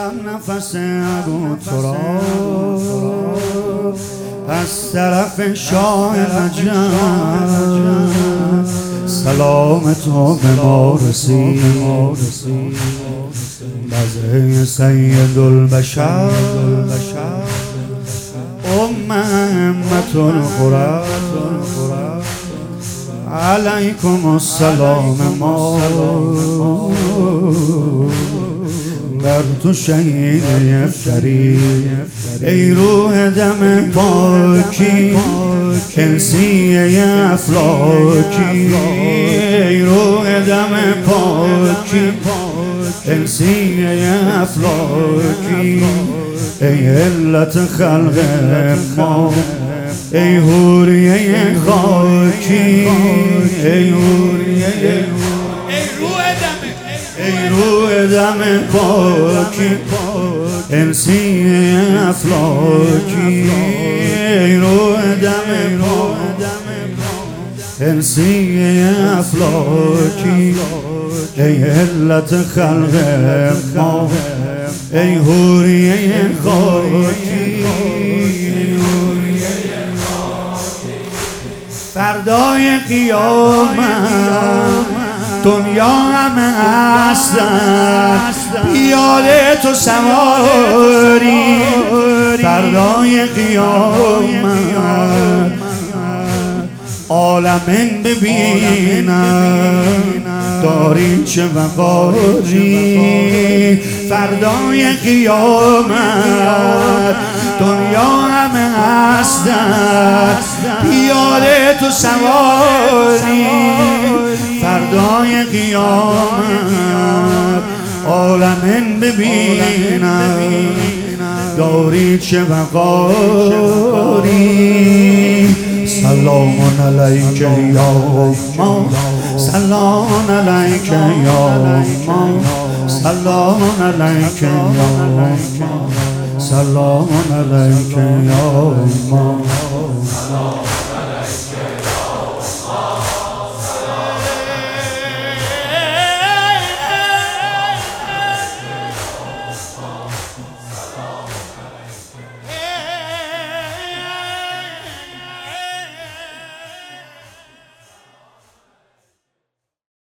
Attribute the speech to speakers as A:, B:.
A: نفس رو تو را از طرف شاه نجم سلام تو به ما رسید بزه سید البشر امت القرى علیکم السلام ما بر تو شهید یفتری ای روح دم پاکی کنسی افلاکی ای روح دم پاکی کنسی افلاکی ای علت خلق ما ای حوریه خاکی ای حوریه ای روح دم پاکی انسی افلاکی ای روح دم انسی افلاکی ای علت خلق ما ای حوریه خاکی فردای قیامت دنیا همه هستن پیاده تو سواری فردای قیامت عالمین ببینن داری چه وقاری فردای قیامت دنیا همه هستن پیاده تو سواری فردای قیامت عالمین ببینن داری چه وقاری سلام علیک یا ما سلام علیک یا ما سلام علیک یا ما سلام علیک یا ما